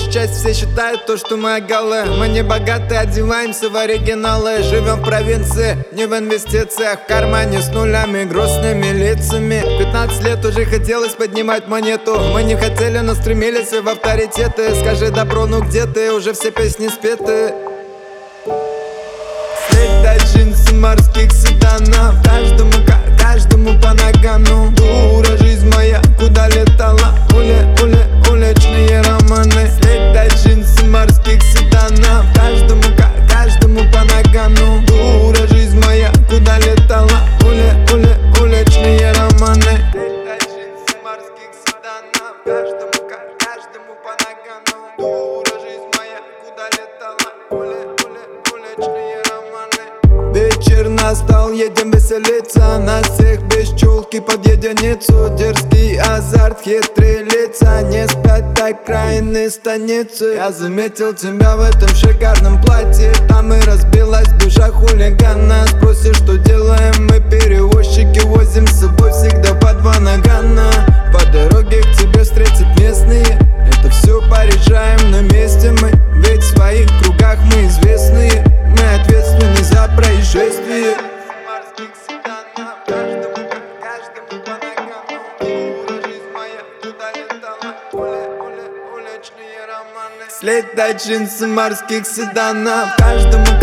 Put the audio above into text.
большую часть все считают то, что мы голы. Мы не богаты, одеваемся в оригиналы. Живем в провинции, не в инвестициях. В кармане с нулями, грустными лицами. 15 лет уже хотелось поднимать монету. Мы не хотели, но стремились в авторитеты. Скажи добро, ну где ты? Уже все песни спеты. Слетать джинсы морских седанов. Каждому по нагану. Дура, жизнь моя, куда летала? Уличные романы. Слетать джинсы морских седанов. Каждому по нагану. Дура, жизнь моя, куда летала? Уличные романы. Слетать джинсы морских седанов. Каждому по нагану. Дура, жизнь моя, куда летала? Уличные романы. Вечер настал, едем веселиться. На всех без чулки под единицу. Дерзкий азарт, хитрые лица. Не спят окраины станицы. Я заметил тебя в этом шикарном платье. Там и разбилась душа хулигана. Спросишь, что делаем мы, перевозчики. Возим с собой всегда по 2 нагана. По дороге к тебе встретят местные. Это все порешаем на месте мы. Ведь в своих кругах мы известные. Мы ответственны за происшествие. Каждому по нагану. Дура, жизнь моя, куда летала? Уличные романы. Слетать джинсы морских седанов. Каждому